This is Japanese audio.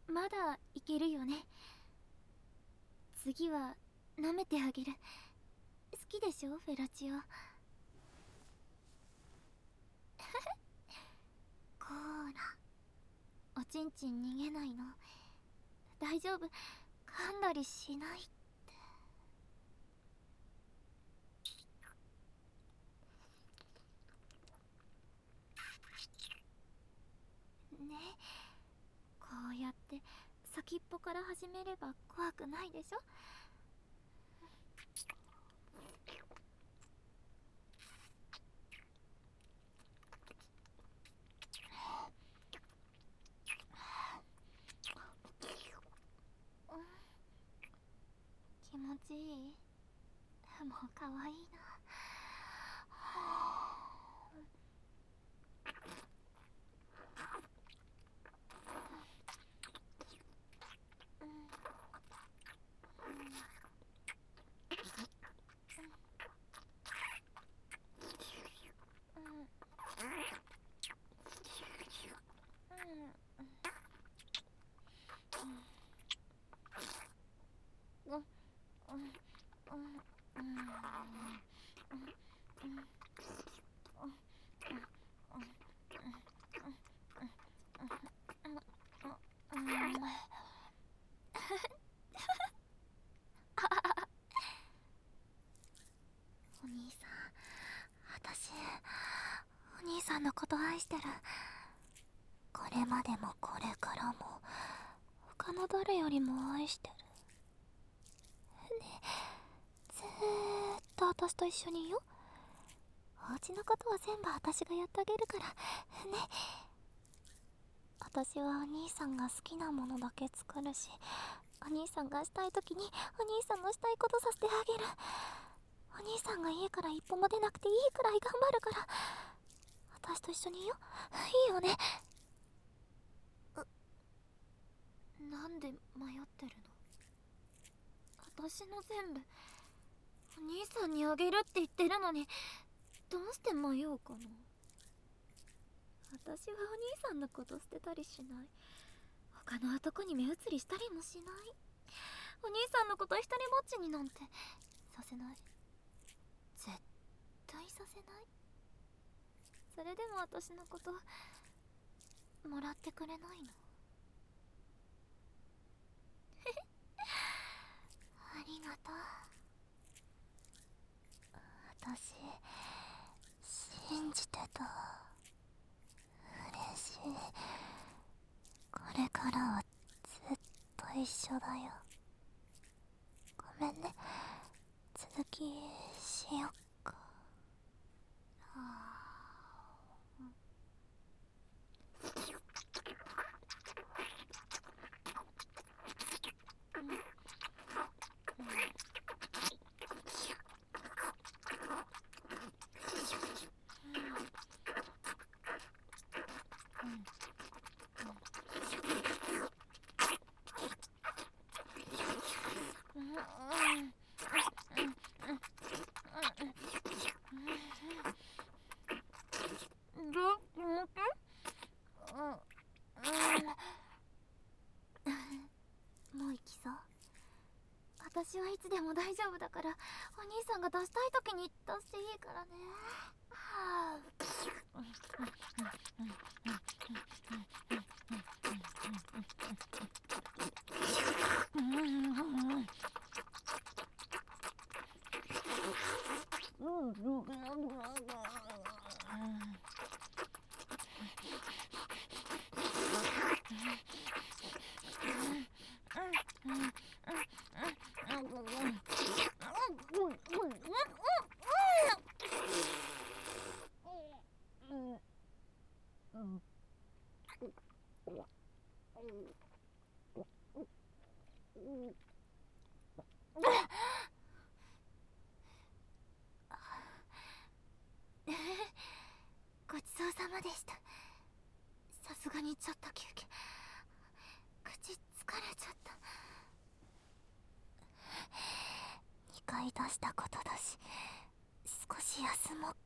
まだいけるよね。次は舐めてあげる。好きでしょフェラチオ。こーら、おちんちん逃げないの？大丈夫、噛んだりしない？ね、こうやって先っぽから始めれば怖くないでしょ。気持ちいい？もうかわいいな。お兄さん、私お兄さんのこと愛してる。これまでもこれからも他の誰よりも愛してるね。ずーっと私と一緒にいよ。お家のことは全部私がやってあげるからね。私はお兄さんが好きなものだけ作るし、お兄さんがしたい時にお兄さんのしたいことさせてあげる。お兄さんが家から一歩も出なくていいくらい頑張るから、私と一緒にいよ。いいよね。なんで迷ってるの？私の全部お兄さんにあげるって言ってるのに、どうして迷うかな。私はお兄さんのこと捨てたりしない。他の男に目移りしたりもしない。お兄さんのこと一人ぼっちになんてさせない。絶対させない。それでも私のこともらってくれないの？ありがとう。私信じてた。嬉しい。これからはずっと一緒だよ。ごめんね。続きしよっか。もう行きそう？私はいつでも大丈夫だから、お兄さんが出したい時に出していいからね。ごちそうさまでした。さすがにちょっと休憩。口疲れちゃった。2回出したことだし、少し休もう